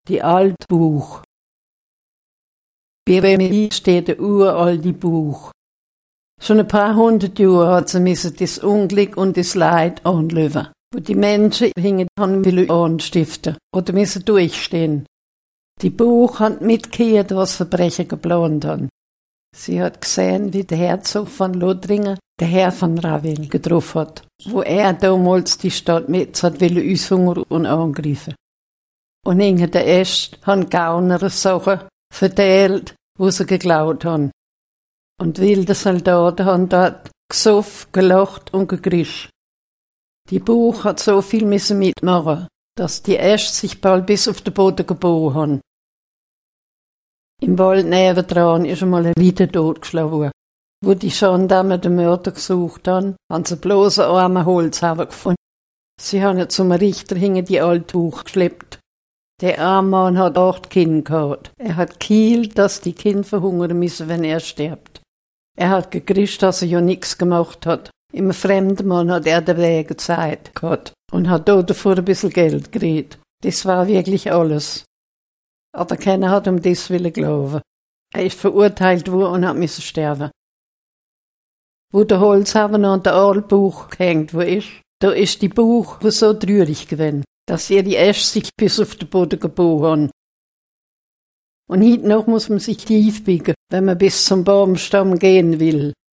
Die alte Buch. Bei Remi steht der uralte Buch. Schon ein paar hundert Jahre hat sie müssen das Unglück und das Leid anlöwen, wo die Menschen hingen wollen anstiften oder müssen durchstehen. Die Buch hat mitgehört, was Verbrecher geplant haben. Sie hat gesehen, wie der Herzog von Lothringen der Herr von Ravil getroffen hat, wo er damals die Stadt mit hat aushungern und angreifen. Und hinter der Äste haben Gauner Sachen verteilt, wo sie geklaut haben. Und wilde Soldaten haben dort gesoffen, gelacht und gegrischt. Die Buch hat so viel müssen mitmachen, dass die Äste sich bald bis auf den Boden gebogen haben. Im Wald nebendran ist einmal ein Ritter totgeschlagen worden. Wo die Gendarmen den Mörder gesucht haben sie bloß einen armen Holzhauer gefunden. Sie haben ihn zum Richter hinter die alte Buch geschleppt. Der arme Mann hat 8 Kinder gehabt. Er hat geheult, dass die Kinder verhungern müssen, wenn er stirbt. Er hat gegrischt, dass er ja nichts gemacht hat. Im fremden Mann hat er den Weg gezeigt gehabt und hat dort davor ein bisschen Geld gekriegt. Das war wirklich alles. Aber keiner hat das glauben. Er ist verurteilt worden und hat müssen sterben. Wo der Holzhauer an der Aalbuch gehängt ist, da ist die Buch so traurig gewesen, dass ihre Äste sich bis auf den Boden gebogen haben. Und heute noch muss man sich tief biegen, wenn man bis zum Baumstamm gehen will.